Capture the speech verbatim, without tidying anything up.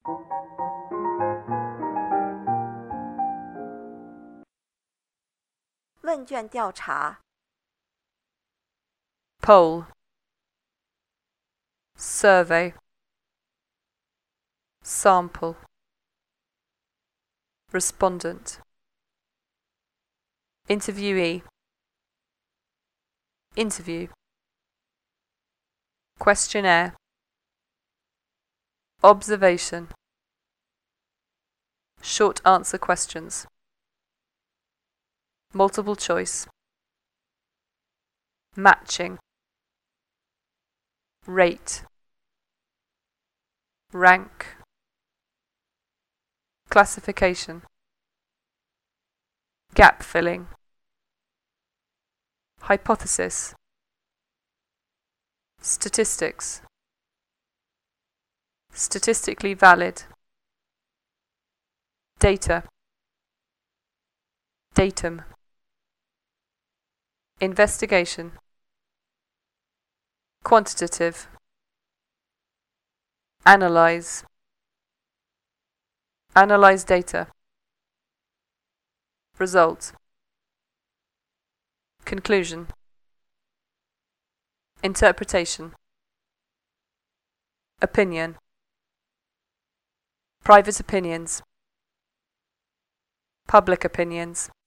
问卷调查 poll, survey, sample, respondent, interviewee, interview, questionnaire, observation, short answer questions, multiple choice, matching, rate, rank, classification, gap filling, hypothesis, statistics, statistically valid, data, datum, investigation, quantitative, analyze, analyze data, result, conclusion, interpretation, opinion, private opinions, public opinions,